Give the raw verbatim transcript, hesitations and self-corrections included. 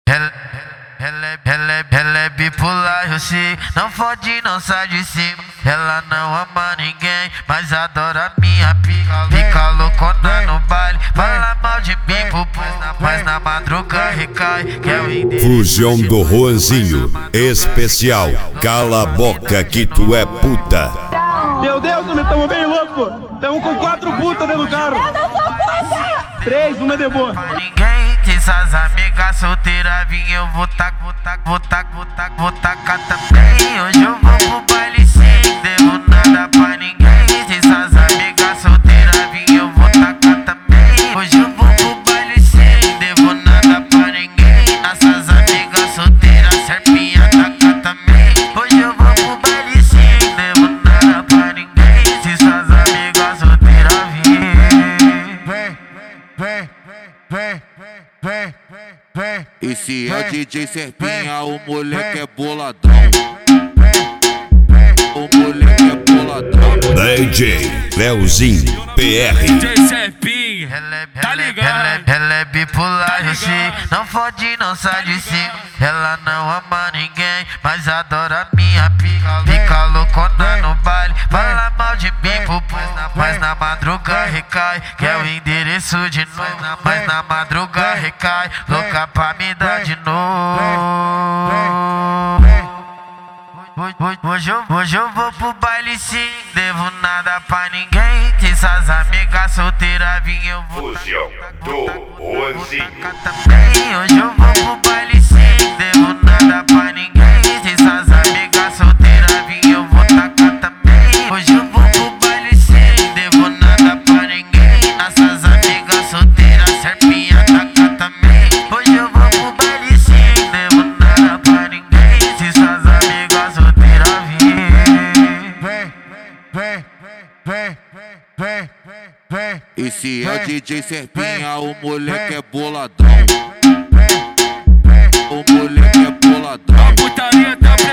Ela, ela, ela, ela é bipolar, eu sei. Não fode, não sai de cima. Ela não ama ninguém, mas adora minha pica. Fica loucona no baile, fala mal de mim pro povo, mas na madruga recai. Que é o endereço. Fusão do Juanzinho, especial. Cala a boca que tu é puta. Meu Deus, nós estamos bem louco. Estamos com quatro putas dentro do carro. Eu não sou puta! Três, uma de boa. Ninguém tem essas amigas solteiras, vim eu vou tac, vou tac, vou tac, vou tac, vou tacar também. Hoje eu vou pro baile sim, devo nada pra ninguém. Tem essas amigas solteiras, vim eu vou tacar também. Hoje eu vou pro baile sim, devo nada pra ninguém. Essas amigas solteiras, serpinha tacar também. Hoje eu vou pro baile sim, devo nada pra ninguém. Se essas amigas solteiras vêm, vem, vem, vem, vem, vem. E se é o D J Serpinha, o moleque é boladão. O moleque é boladão. D J Leozinho P R. D J Serpinha, tá ligado? Ela, ela é bipolar, eu sei. Não fode, não sai de cima. Ela não ama ninguém, mas adora minha pica. Fica loucona no baile, fala mal de mim pro povo, mas na madruga recai. Que é o endereço de novo, mas na madruga recai. Louca pra me dar de novo. Hoje eu, hoje eu vou pro baile sim, devo nada pra ninguém. Tem essas amigas solteiras, vim eu vou Fusão do Juanzinho. também. Hoje eu vou pro baile sim, devo nada pra ninguém. Tem essas amigas solteiras, vim eu vou tacar também. Hoje eu vou pro baile sim, devo nada pra ninguém. Essas amigas solteiras, serpinha tacar também. Hoje eu vou pro baile sim, devo nada pra ninguém. Se essas amigas solteiras vêm, vem, vem, vem, vem, vem. E se é o D J Serpinha, o moleque é boladão. O moleque é boladão. A putaria tá